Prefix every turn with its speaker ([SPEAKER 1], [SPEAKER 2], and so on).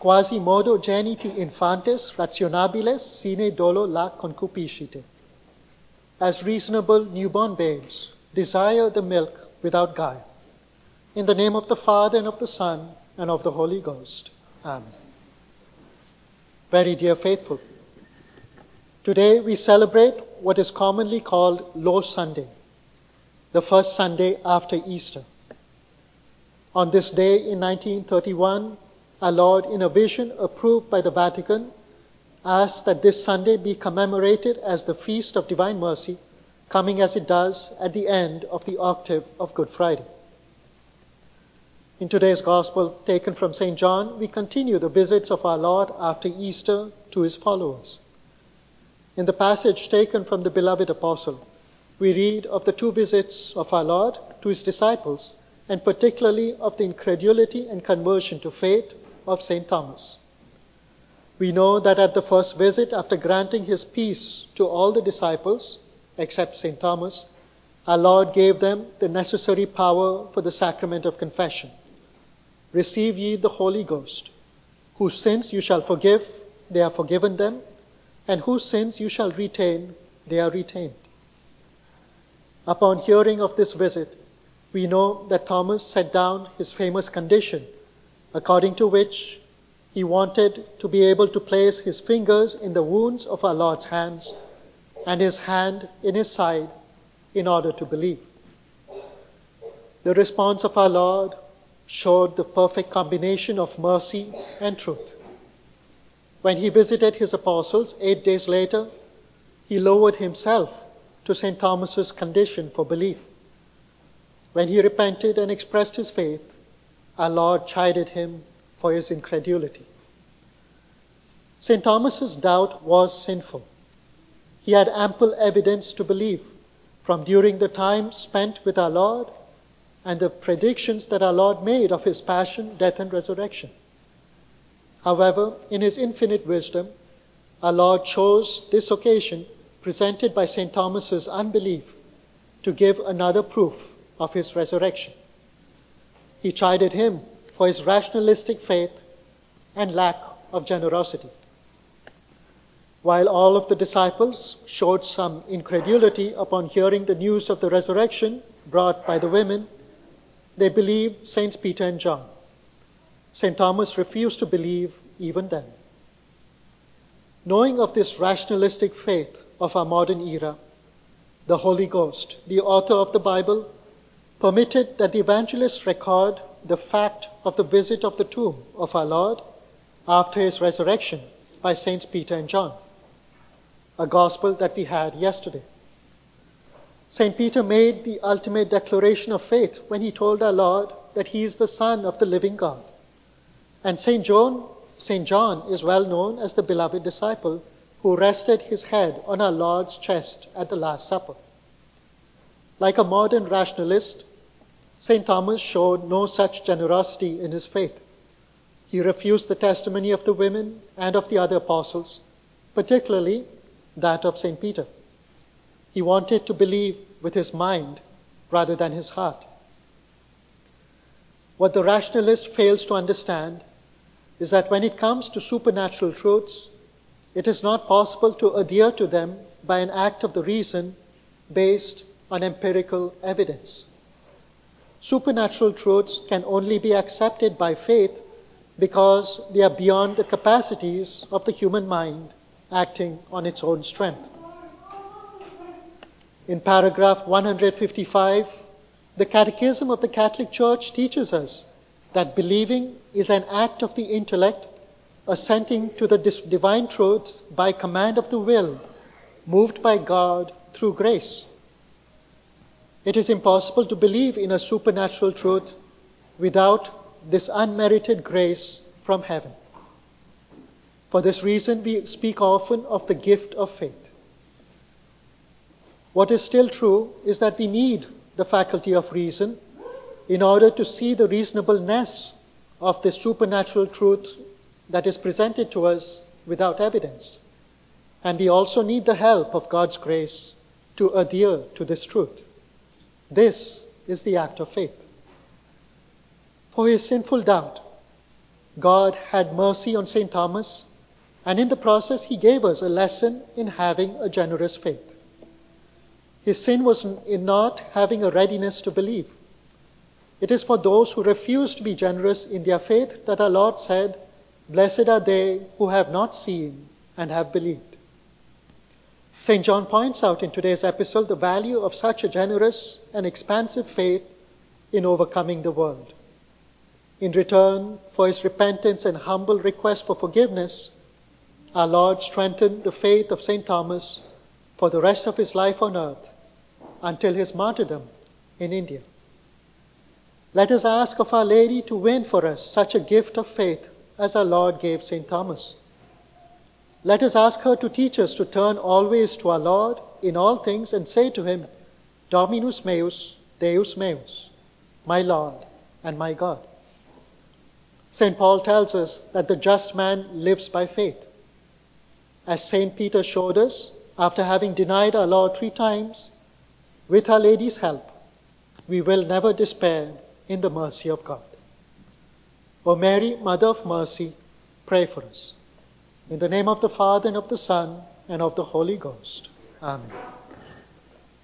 [SPEAKER 1] quasi modo geniti infantes rationabiles sine dolo lac concupiscite. As reasonable newborn babes, desire the milk without guile. In the name of the Father, and of the Son, and of the Holy Ghost. Amen. Very dear faithful, today we celebrate what is commonly called Low Sunday, the first Sunday after Easter. On this day in 1931, our Lord, in a vision approved by the Vatican, asked that this Sunday be commemorated as the Feast of Divine Mercy, coming as it does at the end of the octave of Good Friday. In today's Gospel, taken from St. John, we continue the visits of our Lord after Easter to his followers. In the passage taken from the beloved Apostle, we read of the two visits of our Lord to his disciples, and particularly of the incredulity and conversion to faith of St. Thomas. We know that at the first visit, after granting his peace to all the disciples, except St. Thomas, our Lord gave them the necessary power for the sacrament of confession. Receive ye the Holy Ghost. Whose sins you shall forgive, they are forgiven them, and whose sins you shall retain, they are retained. Upon hearing of this visit, we know that Thomas set down his famous condition, according to which he wanted to be able to place his fingers in the wounds of our Lord's hands and his hand in his side in order to believe. The response of our Lord showed the perfect combination of mercy and truth. When he visited his apostles 8 days later, he lowered himself to St. Thomas's condition for belief. When he repented and expressed his faith, our Lord chided him for his incredulity. St. Thomas's doubt was sinful. He had ample evidence to believe from during the time spent with our Lord and the predictions that our Lord made of his passion, death, and resurrection. However, in his infinite wisdom, our Lord chose this occasion presented by St. Thomas's unbelief to give another proof of his resurrection. He chided him for his rationalistic faith and lack of generosity. While all of the disciples showed some incredulity upon hearing the news of the resurrection brought by the women, they believed Saints Peter and John. St. Thomas refused to believe even then. Knowing of this rationalistic faith of our modern era, the Holy Ghost, the author of the Bible, permitted that the evangelists record the fact of the visit of the tomb of our Lord after his resurrection by Saints Peter and John, a gospel that we had yesterday. St. Peter made the ultimate declaration of faith when he told our Lord that he is the Son of the living God. And St. John is well known as the beloved disciple who rested his head on our Lord's chest at the Last Supper. Like a modern rationalist, St. Thomas showed no such generosity in his faith. He refused the testimony of the women and of the other apostles, particularly that of St. Peter. He wanted to believe with his mind rather than his heart. What the rationalist fails to understand is that when it comes to supernatural truths, it is not possible to adhere to them by an act of the reason based on empirical evidence. Supernatural truths can only be accepted by faith because they are beyond the capacities of the human mind acting on its own strength. In paragraph 155, the Catechism of the Catholic Church teaches us that believing is an act of the intellect assenting to the divine truth by command of the will, moved by God through grace. It is impossible to believe in a supernatural truth without this unmerited grace from heaven. For this reason, we speak often of the gift of faith. What is still true is that we need the faculty of reason in order to see the reasonableness of the supernatural truth that is presented to us without evidence. And we also need the help of God's grace to adhere to this truth. This is the act of faith. For his sinful doubt, God had mercy on St. Thomas, and in the process he gave us a lesson in having a generous faith. His sin was in not having a readiness to believe. It is for those who refuse to be generous in their faith that our Lord said, "Blessed are they who have not seen and have believed." St. John points out in today's epistle the value of such a generous and expansive faith in overcoming the world. In return for his repentance and humble request for forgiveness, our Lord strengthened the faith of St. Thomas for the rest of his life on earth until his martyrdom in India. Let us ask of Our Lady to win for us such a gift of faith as our Lord gave St. Thomas. Let us ask her to teach us to turn always to our Lord in all things and say to him, "Dominus meus, Deus meus," my Lord and my God. St. Paul tells us that the just man lives by faith. As St. Peter showed us, after having denied our Lord 3 times, with Our Lady's help, we will never despair in the mercy of God. O Mary, Mother of Mercy, pray for us. In the name of the Father, and of the Son, and of the Holy Ghost. Amen.